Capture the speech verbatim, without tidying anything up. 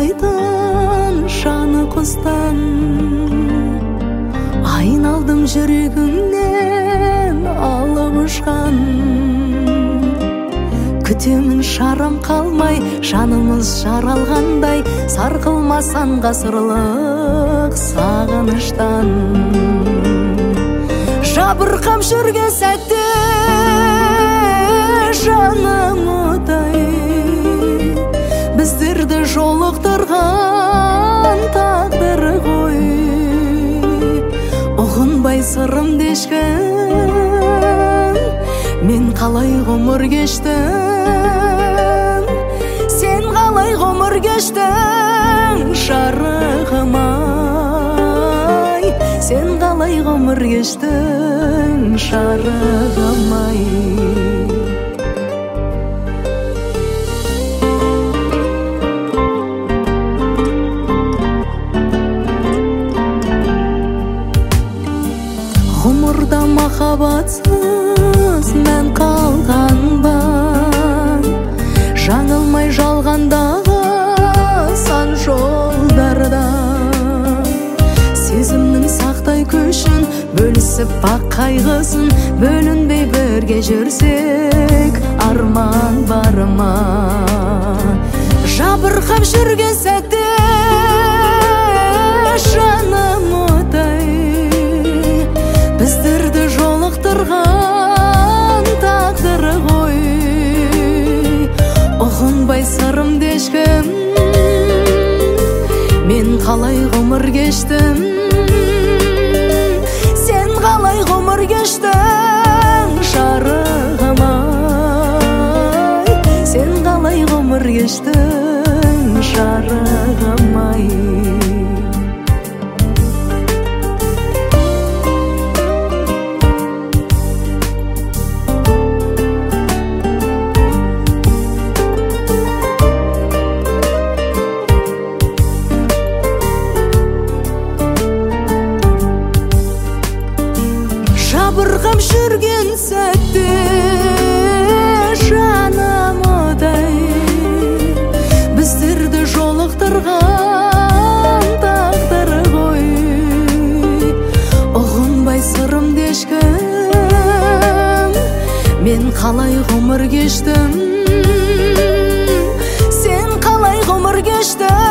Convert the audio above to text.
сыйлайтын жаны құстан. Айналдым жүрегімнен алып ұшқан. Күтемін шарам қалмай, жанымыз жаралғандай, сарқылмасан ғасырлық сағыныштан. Жабырқап жүрген сәтте жаным отай, біздерді жолықтырған тағдыр ғой. Ұғынбай сырымды ешкім, мен қалай ғұмыр кештім, сен қалай ғұмыр кештің шарығым-ай, сен қалай ғұмыр кештің шарығым-ай. Ғұмырда махаббатсыз мән қалған ба, жаңылмай жалғандағы сан жолдарда. Сезімнің сақтай күшін бөлісіп бақ қайғысын, бөлінбей бірге жүрсек арман бар ма? Жабырқап жүрген сәтте жаным отай, біздерді жолықтырған тағдыр ғой. Ұғынбай сырымды ешкім, мен қалай ғұмыр кештім, сен қалай ғұмыр кештің шарығым-ай, сен қалай ғұмыр кештің шарығым-ай. Жабырқап жүрген сәтте жаным отай, біздерді жолықтырған тағдыр ғой. Ұғынбай сырымды ешкім, мен қалай ғұмыр кештім, сен қалай ғұмыр кештің